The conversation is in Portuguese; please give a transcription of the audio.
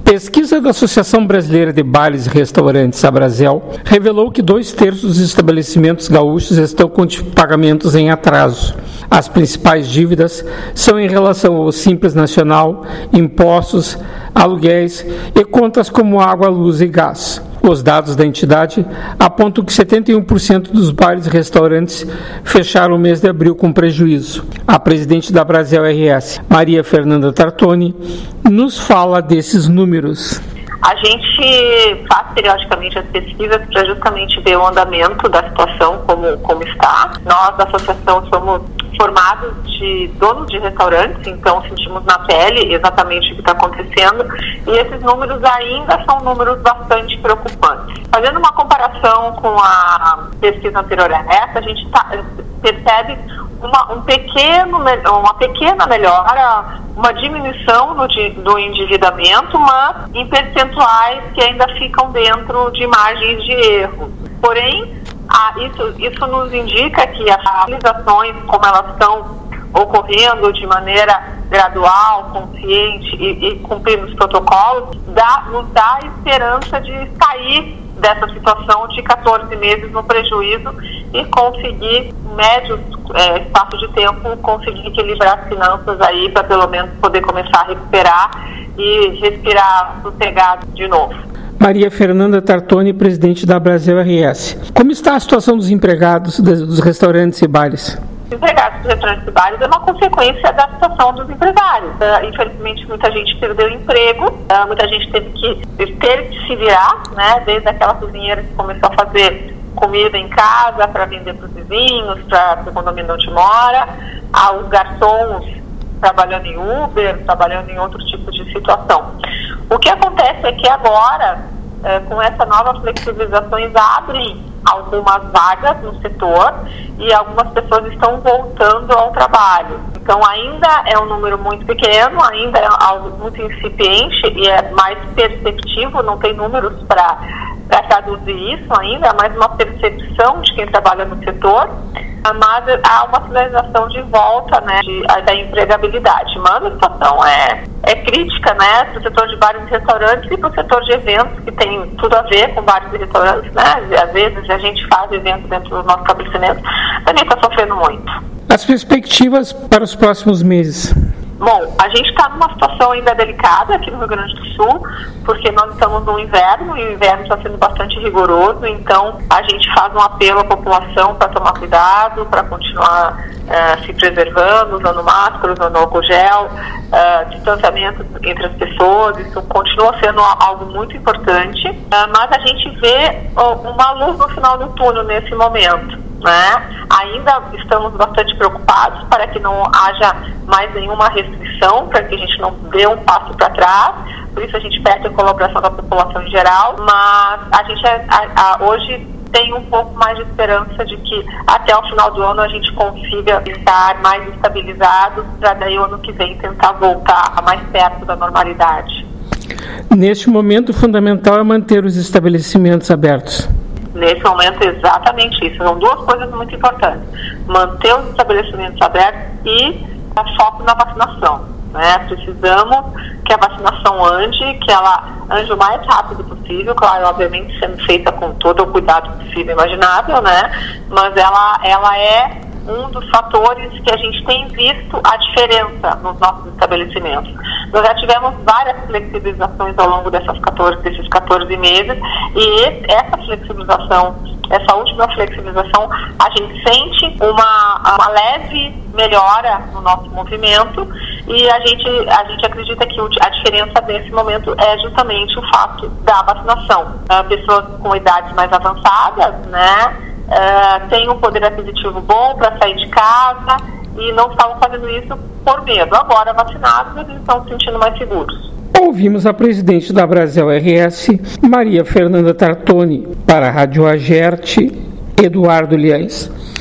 Pesquisa da Associação Brasileira de Bares e Restaurantes, Abrazel, revelou que 2/3 dos estabelecimentos gaúchos estão com pagamentos em atraso. As principais dívidas são em relação ao Simples Nacional, impostos, aluguéis e contas como água, luz e gás. Os dados da entidade apontam que 71% dos bares e restaurantes fecharam o mês de abril com prejuízo. A presidente da Abrazel RS, Maria Fernanda Tartoni, nos fala desses números. A gente faz periodicamente as pesquisas para justamente ver o andamento da situação, como está. Nós, da associação, somos formados de donos de restaurantes, então sentimos na pele exatamente o que está acontecendo, e esses números ainda são números bastante preocupantes. Fazendo uma comparação com a pesquisa anterior a essa, a gente percebe uma pequena melhora, uma diminuição do endividamento, mas em percentuais que ainda ficam dentro de margens de erro. Porém, isso nos indica que as atualizações, como elas estão ocorrendo de maneira gradual, consciente e cumprindo os protocolos, nos dá esperança de sair dessa situação de 14 meses no prejuízo e conseguir, médio espaço de tempo, conseguir equilibrar as finanças aí para pelo menos poder começar a recuperar e respirar sossegado de novo. Maria Fernanda Tartoni, presidente da Abrazel RS. Como está a situação dos empregados dos restaurantes e bares? Os empregados dos restaurantes e bares é uma consequência da situação dos empresários. Infelizmente, muita gente perdeu o emprego, muita gente teve que se virar, né? Desde aquela cozinheira que começou a fazer comida em casa para vender para os vizinhos, para o condomínio onde mora, aos garçons trabalhando em Uber, trabalhando em outro tipo de situação. O que acontece é que agora, com essa nova flexibilizações, abrem algumas vagas no setor e algumas pessoas estão voltando ao trabalho. Então ainda é um número muito pequeno, ainda é algo muito incipiente e é mais perceptivo, não tem números para traduzir isso ainda, é mais uma percepção de quem trabalha no setor, mas há uma sinalização de volta, né, da empregabilidade. Mas a situação é crítica, né, para o setor de bares e restaurantes e para o setor de eventos, que tem tudo a ver com bares e restaurantes, né? Às vezes a gente faz evento dentro do nosso estabelecimento, também está sofrendo muito. As perspectivas para os próximos meses? Bom, a gente está numa situação ainda delicada aqui no Rio Grande do Sul, porque nós estamos no inverno e o inverno está sendo bastante rigoroso, então a gente faz um apelo à população para tomar cuidado, para continuar se preservando, usando máscara, usando álcool gel, distanciamento entre as pessoas, isso continua sendo algo muito importante, mas a gente vê uma luz no final do túnel nesse momento. Né? Ainda estamos bastante preocupados para que não haja mais nenhuma restrição, para que a gente não dê um passo para trás, por isso a gente pede a colaboração da população em geral, mas a gente hoje tem um pouco mais de esperança de que até o final do ano a gente consiga estar mais estabilizado para daí o ano que vem tentar voltar mais perto da normalidade. Neste momento, o fundamental é manter os estabelecimentos abertos. Nesse momento, exatamente isso. São duas coisas muito importantes. Manter os estabelecimentos abertos e foco na vacinação. Né? Precisamos que a vacinação que ela ande o mais rápido possível, claro, obviamente sendo feita com todo o cuidado possível e imaginável, né? Mas ela é um dos fatores que a gente tem visto a diferença nos nossos estabelecimentos. Nós já tivemos várias flexibilizações ao longo desses 14 meses e essa última flexibilização, a gente sente uma leve melhora no nosso movimento e a gente acredita que a diferença nesse momento é justamente o fato da vacinação. Pessoas com idades mais avançadas, né, têm um poder aquisitivo bom para sair de casa e não estavam fazendo isso por medo. Agora, vacinados, eles estão se sentindo mais seguros. Ouvimos a presidente da Abrazel RS, Maria Fernanda Tartoni. Para a Rádio Agerte, Eduardo Liães.